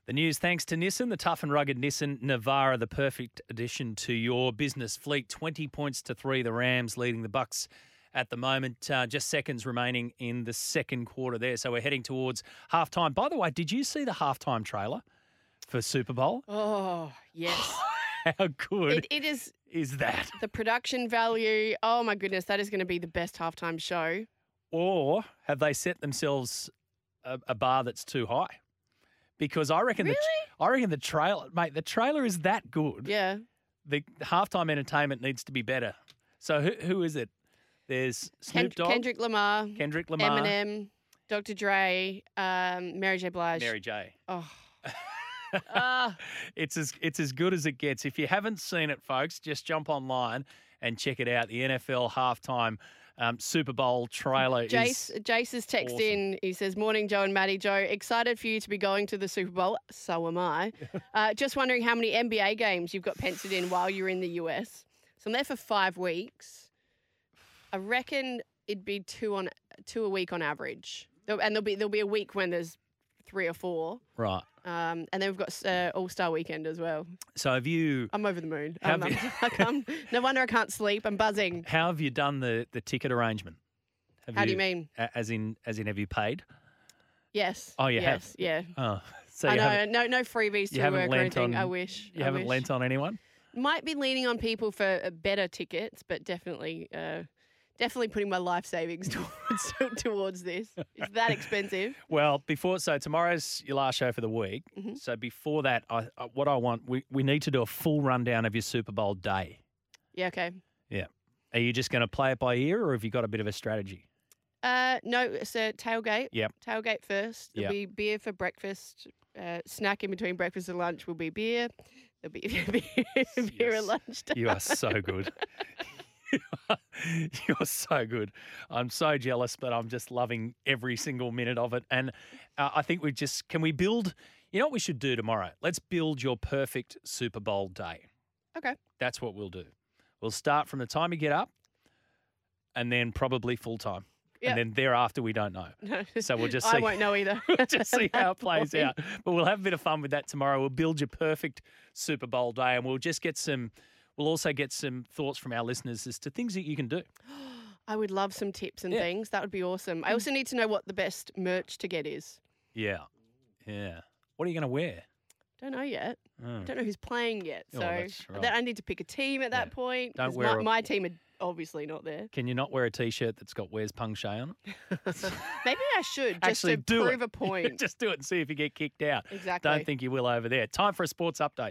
The news thanks to Nissan, the tough and rugged Nissan Navara, the perfect addition to your business fleet. 20 points to 3, the Rams leading the Bucks at the moment. Just seconds remaining in the second quarter there. So we're heading towards halftime. By the way, did you see the halftime trailer for Super Bowl? Oh, yes. How good It is that? The production value. Oh, my goodness. That is going to be the best halftime show. Or have they set themselves a bar that's too high? Because I reckon the trailer, mate, the trailer is that good. Yeah. The halftime entertainment needs to be better. So who is it? There's Snoop Dogg, Kendrick Lamar, Eminem, Dr. Dre, Mary J. Blige. Mary J. Oh. It's as good as it gets. If you haven't seen it, folks, just jump online and check it out. The NFL halftime Super Bowl trailer Jace has texted awesome. in. He says, "Morning, Joe and Maddie. Joe, excited for you to be going to the Super Bowl. So am I. Just wondering how many NBA games you've got penciled in while you're in the US. So I'm there for 5 weeks. I reckon it'd be two a week on average. And there'll be a week when there's 3 or 4. Right. And then we've got All-Star Weekend as well. So have you? I'm over the moon. No wonder I can't sleep. I'm buzzing. How have you done the ticket arrangement? How do you mean? As in, have you paid? Yes. Oh, you have? have? Yeah. Oh, so I know. No freebies to work or anything. I wish. You haven't lent on anyone? Might be leaning on people for better tickets, but definitely putting my life savings towards this. It's that expensive. Well, tomorrow's your last show for the week. Mm-hmm. So before that, we need to do a full rundown of your Super Bowl day. Yeah, okay. Yeah. Are you just going to play it by ear, or have you got a bit of a strategy? No, it's a tailgate. Yep. Tailgate first. There'll be beer for breakfast. Snack in between breakfast and lunch will be beer. There'll be beer at lunchtime. You are so good. You're so good. I'm so jealous, but I'm just loving every single minute of it. And I think can we build, you know what we should do tomorrow? Let's build your perfect Super Bowl day. Okay. That's what we'll do. We'll start from the time you get up and then probably full time. Yep. And then thereafter, we don't know. So we'll just see. I won't know either. We'll just see how it plays out. But we'll have a bit of fun with that tomorrow. We'll build your perfect Super Bowl day, and we'll just we'll also get some thoughts from our listeners as to things that you can do. I would love some tips and things. That would be awesome. I also need to know what the best merch to get is. Yeah. Yeah. What are you going to wear? Don't know yet. Oh. Don't know who's playing yet. So that's right. I need to pick a team at that point. Don't wear my team are obviously not there. Can you not wear a T-shirt that's got "Where's Peng Shay" on it? Maybe I should, just Actually, to prove a point. Just do it and see if you get kicked out. Exactly. Don't think you will over there. Time for a sports update.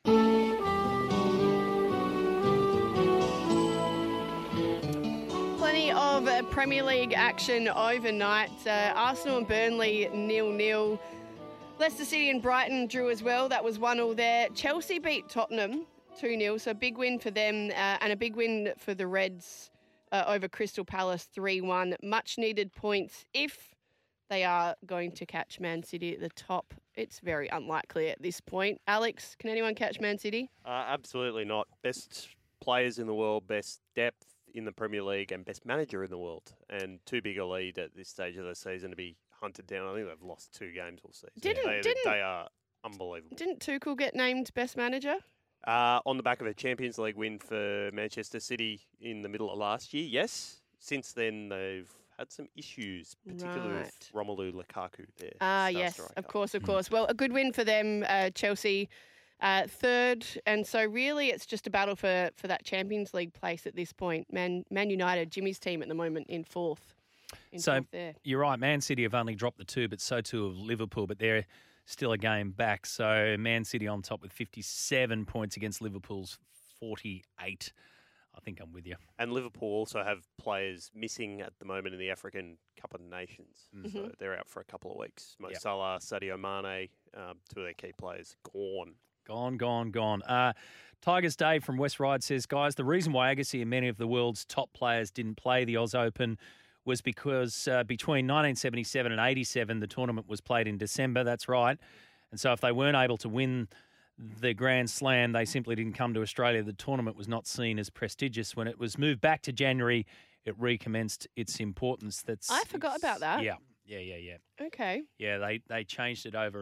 Plenty of Premier League action overnight. Arsenal and Burnley 0-0. Leicester City and Brighton drew as well. That was 1-1 there. Chelsea beat Tottenham 2-0. So big win for them and a big win for the Reds over Crystal Palace 3-1. Much needed points if they are going to catch Man City at the top. It's very unlikely at this point. Alex, can anyone catch Man City? Absolutely not. Best players in the world, best depth in the Premier League, and best manager in the world. And too big a lead at this stage of the season to be hunted down. I think they've lost 2 games all season. They are unbelievable. Didn't Tuchel get named best manager? On the back of a Champions League win for Manchester City in the middle of last year, yes. Since then, they've had some issues, particularly with Romelu Lukaku there. Yes, of course. Well, a good win for them, Chelsea. Third, and so really it's just a battle for that Champions League place at this point. Man United, Jimmy's team at the moment in fourth. There. You're right, Man City have only dropped the 2, but so too have Liverpool, but they're still a game back. So Man City on top with 57 points against Liverpool's 48. I think I'm with you. And Liverpool also have players missing at the moment in the African Cup of Nations. Mm-hmm. So they're out for a couple of weeks. Mo Salah, Sadio Mane, 2 of their key players, gone. Gone. Tigers Dave from West Ryde says, guys, the reason why Agassi and many of the world's top players didn't play the Oz Open was because between 1977 and 87, the tournament was played in December. That's right. And so if they weren't able to win the Grand Slam, they simply didn't come to Australia. The tournament was not seen as prestigious. When it was moved back to January, it recommenced its importance. I forgot about that. Yeah. Okay. Yeah, they changed it over in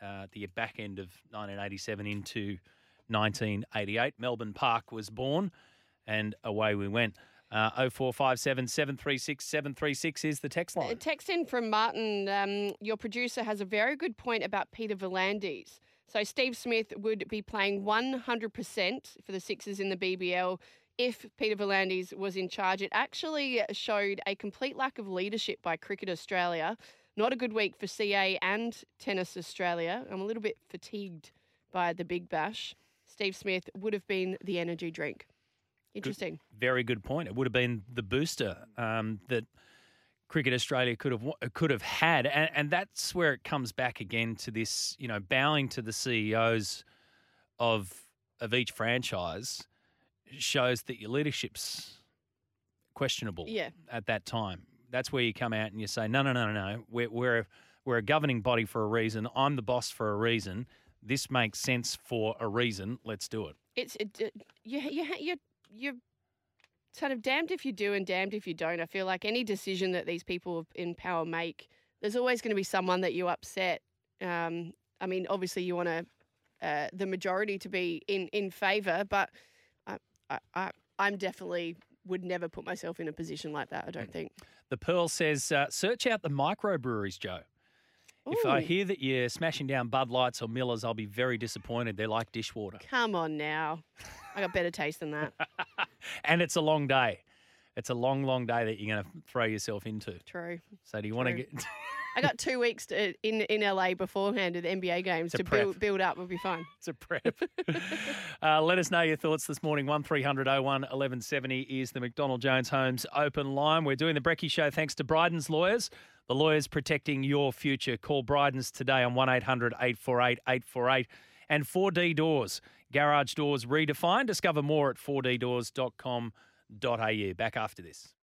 the back end of 1987 into 1988. Melbourne Park was born, and away we went. 0457 736 736 is the text line. A text in from Martin. Your producer has a very good point about Peter V'landys. So Steve Smith would be playing 100% for the Sixers in the BBL if Peter V'landys was in charge. It actually showed a complete lack of leadership by Cricket Australia. Not a good week for CA and Tennis Australia. I'm a little bit fatigued by the Big Bash. Steve Smith would have been the energy drink. Interesting. Very good point. It would have been the booster that Cricket Australia could have had, and that's where it comes back again to this, bowing to the CEOs of each franchise shows that your leadership's questionable. At that time. That's where you come out and you say, no. We're a governing body for a reason. I'm the boss for a reason. This makes sense for a reason. Let's do it. You're sort of damned if you do and damned if you don't. I feel like any decision that these people in power make, there's always going to be someone that you upset. Obviously you want the majority to be in favour, but I'm definitely would never put myself in a position like that, I don't think. The Pearl says, search out the microbreweries, Joe. Ooh. If I hear that you're smashing down Bud Lights or Millers, I'll be very disappointed. They're like dishwater. Come on now. I got better taste than that. And it's a long day. It's a long, long day that you're going to throw yourself into. True. So do you want to get... I got 2 weeks in LA beforehand to the NBA games to build up. Would be fun. It's a prep. Let us know your thoughts this morning. 1300 01 1170 is the McDonald Jones Homes open line. We're doing the Brekkie Show thanks to Bryden's Lawyers. The lawyers protecting your future. Call Bryden's today on 1800 848 848. And 4D Doors. Garage doors redefined. Discover more at 4ddoors.com.au. Back after this.